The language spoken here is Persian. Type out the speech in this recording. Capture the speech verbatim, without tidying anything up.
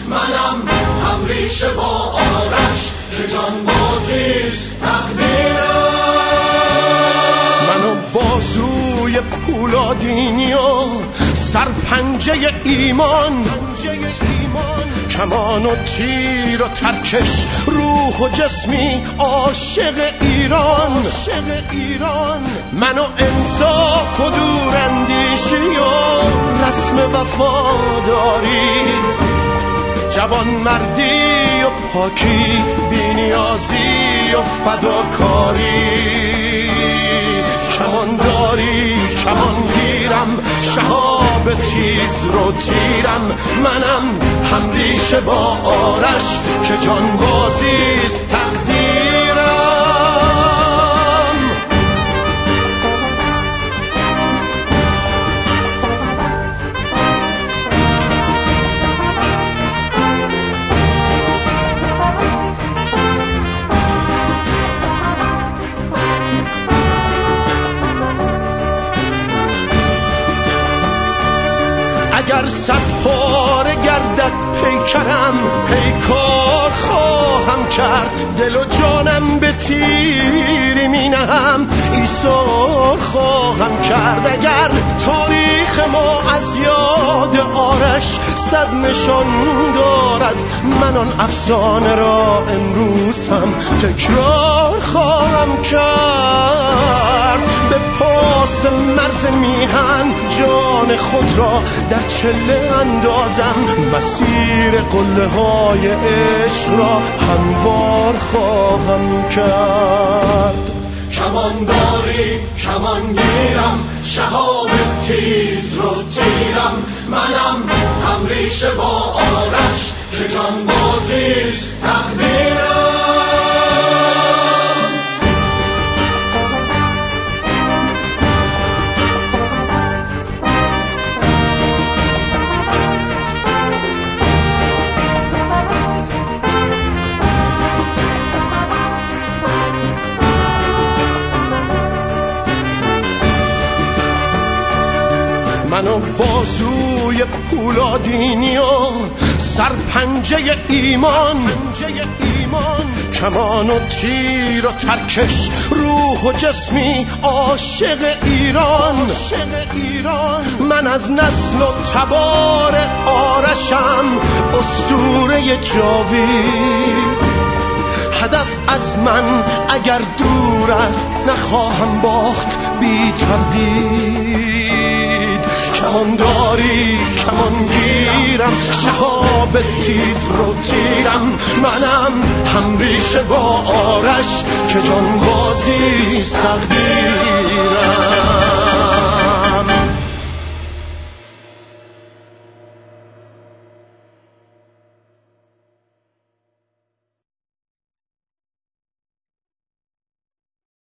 منم هم ریشه با آرش که جانبازیست تقدیرم. منو بازوی پولادینی و سرپنجه ایمان، کمان و تیر و ترکش، روح و جسمی عاشق ایران. منو انصاف و دوراندیشی و رسم وفاداری، جوان مردی و پاکی، بی‌نیازی و فداکاری. کمان داری کمان گیرم، شهاب تیز رو تیرم. منم هم ریشه با آرش که جانبازیست تقدیرم. اگر صد پاره گردد پیکرم، پیکار خواهم کرد. دل و جانم به تیری می نهم، ایثار خواهم کرد. اگر تاریخ ما از یاد آرش صد نشان دارد، من آن افسانه را امروز هم تکرار خواهم کرد. به پاس مرز میهن جان خود را در چله اندازم، مسیر قله های عشق را هموار خواهم کرد. کمانداری کمان گیرم، شهاب تیز رو تیرم. منم هم ریشه با آرش که جانبازیست تقدیرم. منو بازوی پولادینی و سرپنجه ایمان، کمان و تیر و ترکش، روح و جسمی عاشق ایران. من از نسل و تبار آرشم اسطوره جاوید. هدف از من اگر دور است نخواهم باخت بی تردید. کمان داری کمان گیرم، شهاب تیز رو تیرم. منم هم ریشه با آرش که جانبازیست تقدیرم.